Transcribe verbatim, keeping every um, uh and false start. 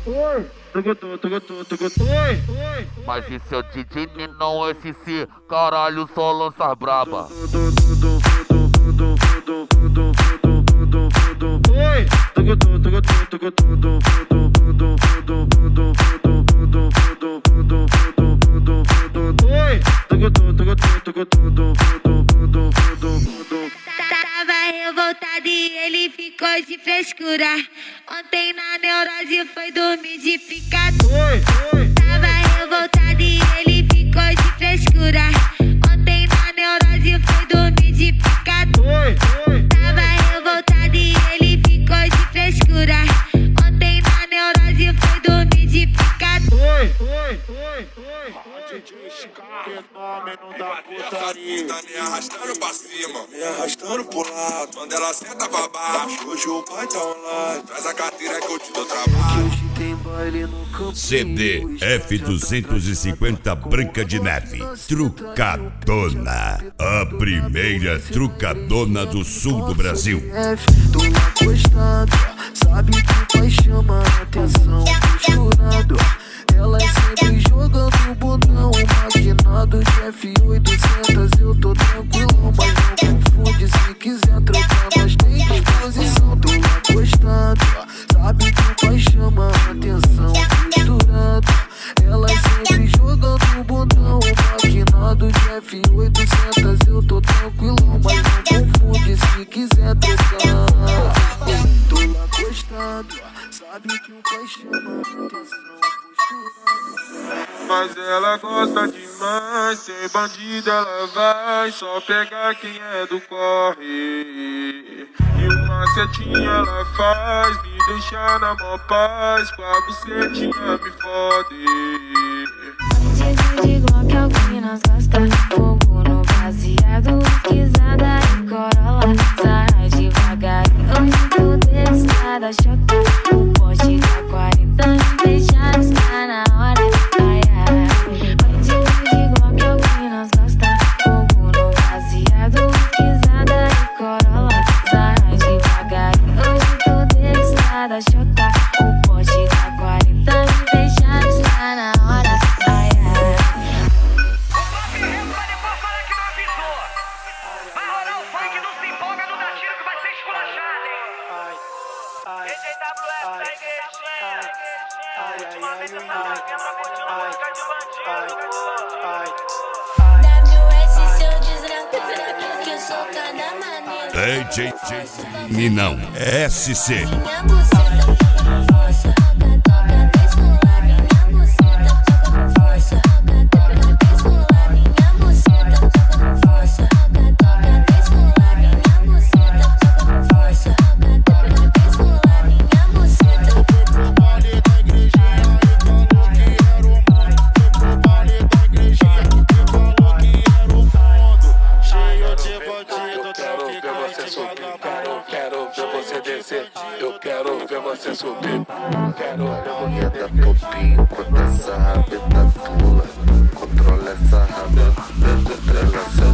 Oi, tocotô, tocotô, tocotô, oi, oi. Mas esse é o D J Ninão S C, caralho, só lança braba. Oi, tocotô, tocotô, tocotô, oi, tocotô, tocotô, tocotô. Tava revoltado e ele ficou de frescura. Ontem na neurose foi dormir de picado. Tava revoltado e ele ficou de frescura. Ontem na neurose foi dormir de picado. Tava revoltado e ele ficou de frescura. Ontem na neurose foi dormir de picado. Oi, oi, oi, oi. Fenômeno da putaria. Tá me arrastando pra cima, me arrastando pro lado. Quando ela senta pra baixo, hoje o pai tá online. Traz a carteira que eu te dou trabalho. Hoje tem baile no campo. C D F duzentos e cinquenta Branca de Neve, Trucadona, a primeira trucadona do sul do Brasil. Tô acostado, sabe que o pai chama a atenção. Misturado, ela sempre jogando o botão. Maquinado de F oitocentos, eu tô tranquilo, mas não confunde. Se quiser trocar, nós tem disposição. Tô acostado, sabe que o pai chama a atenção. Misturado, ela sempre jogando o botão. Maquinado de F oitocentos, eu tô tranquilo, mas não confunde. Se quiser trocar, tô acostado, sabe que o pai chama a atenção. Mas ela gosta demais, ser bandida ela vai só pegar quem é do corre. E uma setinha ela faz, me deixar na mó paz, com a bucetinha me fode. Bandido de Glock, alguém nas costas, fogo no baseado, esquisada em Corolla, sai devagar, hoje tudo estrada, choca, o poste da quarenta, me deixar está na hora, ai ai. Bandido de Glock, alguém nas costas, fogo no baseado, esquisada em Corolla, sai devagar, hoje tudo estrada, choca, o poste da quarenta, me deixar está na hora, ai ai. W S seu desgraçado, que eu sou cada maneira. D J Ninão S C. Minha buceta toca com força, toca, toca, desfolar. Minha buceta toca com força, toca, toca, desfolar. Minha buceta toca com força, toca, toca, desfolar. Minha buceta toca com força, toca, toca, desfolar. Minha buceta. Pro baile da igrejinha e falou que era o mundo. Pro baile da igrejinha e falou que era o fundo. Cheio de bandido, traficante, vagabundo. Quero ver você descer, eu quero ver você subir. Quero Novinha da popinha, enquanto essa rabeta pula. Controla essa rabeta, estrela,